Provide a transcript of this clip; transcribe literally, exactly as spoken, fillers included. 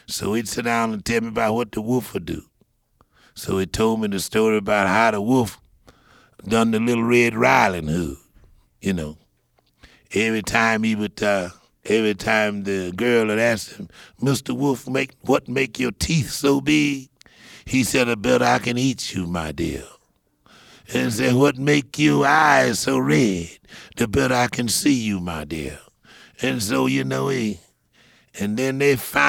So he'd sit down and tell me about what the wolf would do. So he told me the story about how the wolf done the Little Red Riding Hood, you know. Every time he would, uh, every time the girl would ask him, Mister Wolf, make, what make your teeth so big? He said, I bet I can eat you, my dear. And said, what make your eyes so red? The better I can see you, my dear. And so, you know, he, and then they found